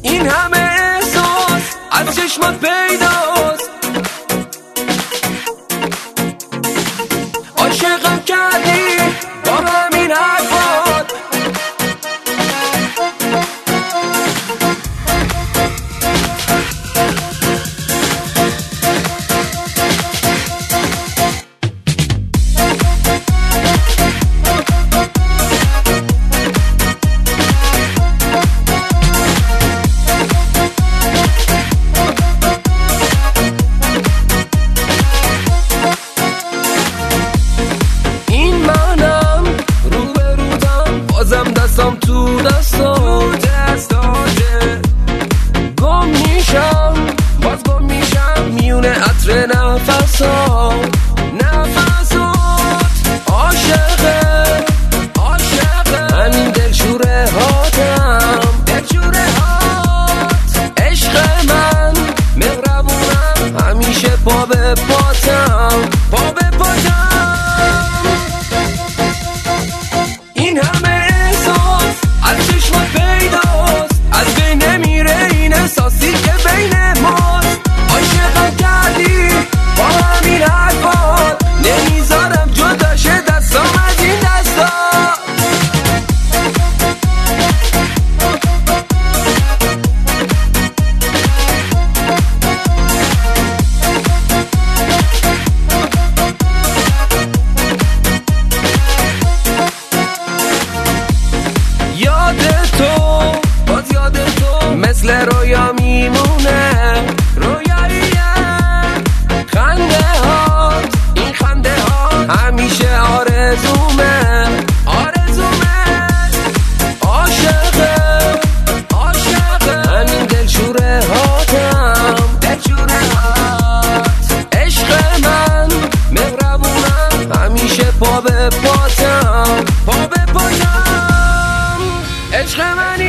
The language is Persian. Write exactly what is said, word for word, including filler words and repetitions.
این همه احساس از چشمات پیداست، عاشقم کردی با همین حرفات. دستم تو دستاته گم میشم، باز گم میشم میونه عطر نفسات نفسات. عاشقه عاشقه همین دلشوره هاتم دلشوره هات. عشق من مهربونم همیشه پا به پاتم پا به پاتم. این همه از چشمات پیداست، از بین نمیره این احساسی که بین ماست. عاشقم کردی با همین حرفات، نمیذارم جدا شه دستم از این دستا. یاد تو باز یاد تو مثل رویا میمونه، رویاییه. خنده هات این خنده هات همیشه آرزومه آرزومه. عاشقه عاشقه همین دلشوره هاتم دلشوره هات. عشق من مهربونم همیشه پا به پاتم پا به پاتم. عشق من